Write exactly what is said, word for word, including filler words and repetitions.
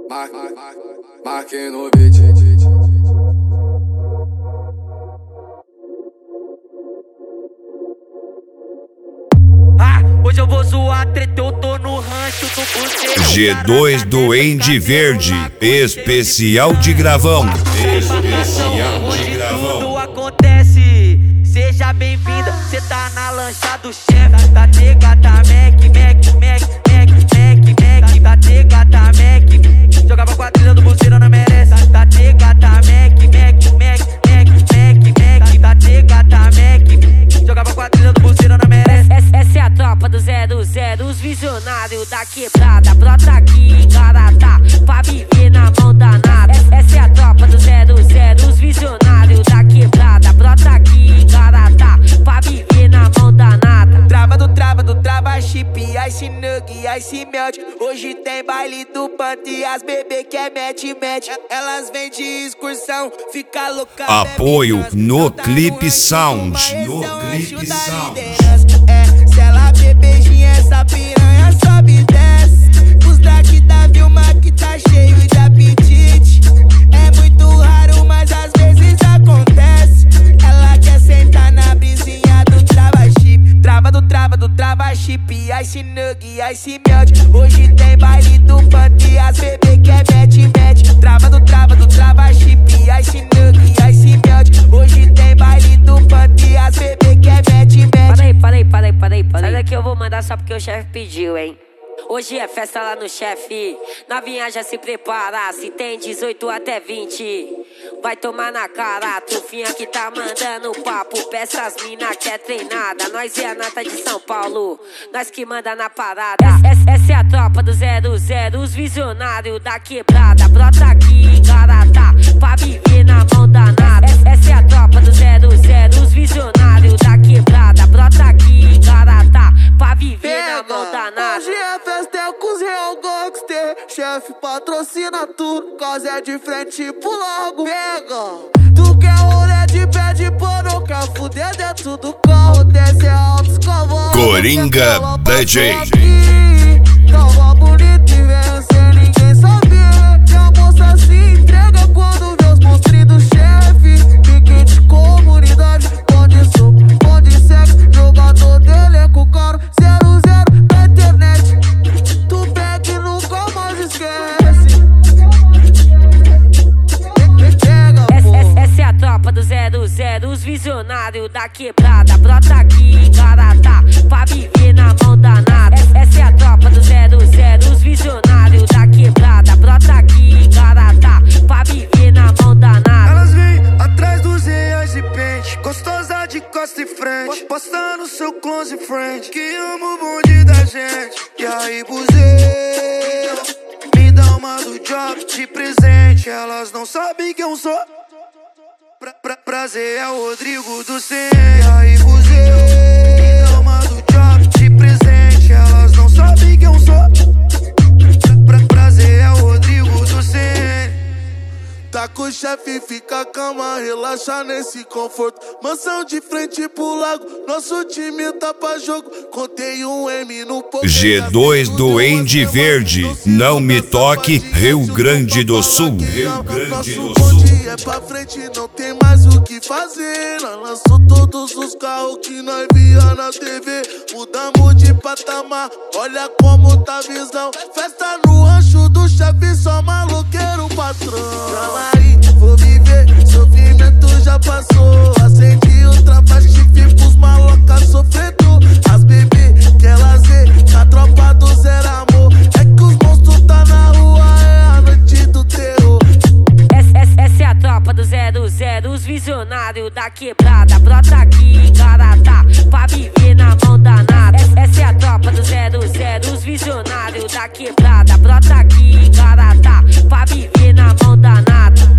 Marquei no beat. Ah, hoje eu vou zoar treta, eu tô no rancho do buceiro. G dois do Ende Verde, especial de gravão. Especial de gravão. Tudo acontece, seja bem-vinda. Cê tá na lancha do chefe. Da Tegata Mac, Mac, Mac, Mac, Mac, Mac. Da Tegata Mac, jogava quadrilha do buceiro, não merece. Da Tegata Mac, Mac, Mac, Mac, Mac, Mac. Da Tegata Mac, jogava quadrilha do buceiro, não merece. Essa é a tropa do zero zero, os visionários da quebrada. Brota aqui em Garatá, pra viver na mão danada. Essa é a tropa do zero zero, os visionários da quebrada. Brota aqui em Garatá, pra viver na mão danada. Trava do trava do trava chip, ice nug, ice melt. Hoje tem baile do panto e as bebê que é mete, mete. Elas vêm de excursão, fica louca. Apoio no Clipe Sound. No Clipe Sound. É, se ela bebezinha, essa piranha sobe e desce. Os drag da Vilma que tá cheio de apetite. É muito raro, mas às vezes acontece. Ela quer sentar na brisinha do trava chip. Trava do trava do trava chip, ice nug, ice melt. Hoje tem baile do panto e as bebê que é mete, mete. Trava do trava do trava chip, ice nug, ice melt. Hoje tem baile do panto e as bebê que é mete, mete. Parei, parei, parei, parei, parei. Sai daqui, eu vou mandar só porque o chefe pediu, hein. Hoje é festa lá no chefe, novinha já se prepara. Se tem dezoito até vinte, vai tomar na cara. Trufinha que tá mandando papo, peça as mina que é treinada. Nós é a nata de São Paulo, nós que manda na parada. Essa, essa é a tropa do zero zero, os visionários da quebrada. Brota aqui em Garatá, pra viver na mão danada. Essa é a tropa do zero zero, os visionários da quebrada. Brota aqui em Garatá, pra viver na mão danada. Hoje é festa, é com os real gangster. Chefe patrocina tudo, causa é de frente pro logo. Pega, tu quer rolê de pé de pano, quer fuder dentro do carro. Desce alto, escovão. Coringa D J. Tava bonito e veio sem ninguém saber. E a moça se entrega quando vê os monstros do chefe. Pique de comunidade, pode soco, pode sexo. Jogador de elenco caro, zero zero na internet. Tu pega e nunca mais esquece. Essa, essa é a tropa do zero zero, os visionários da quebrada. Brota aqui em Garatá, pra viver na mão danada. Essa é a tropa do zero zero, os visionários da quebrada. Brota aqui em Garatá, pra viver na mão danada. Elas vêm atrás dos reais de pente, gostosa de costa e frente, postando seu close friend, que ama o bonde da gente. E aí, buzeiro, me dá uma do job de presente. Elas não sabem quem eu sou. Pra, pra, prazer é o Rodrigo do cem. E aí, buzeiro, me dá uma do job de presente. Elas não sabem quem eu sou. Pra, pra, prazer é o Rodrigo do cem. Tá com o chefe, fica calma, relaxa nesse conforto. Mansão de frente pro lago, nosso time tá pra jogo. Contei um M no poder. G dois do Ende Verde, não me toque, Rio Grande do Sul. Rio Grande do Sul. É pra frente, não tem mais o que fazer. Nós lançou todos os carros que nós via na T V. Mudamos de patamar, olha como tá a visão. Festa no rancho do chefe, só maloqueiro patrão. Calma aí, vou viver, sofrimento já passou. Acendi o trava chip pros malocas sofrendo. As bebê quer lazer, a tropa do zero amor. É que os monstros tá na rua, é a noite do terror. Essa, essa é a tropa do zero zero, os visionários da quebrada. Brota aqui em Garatá, pra viver na mão danada. Essa é a tropa do zero zero, os visionários da quebrada. Brota aqui em Garatá, pra viver na mão danada.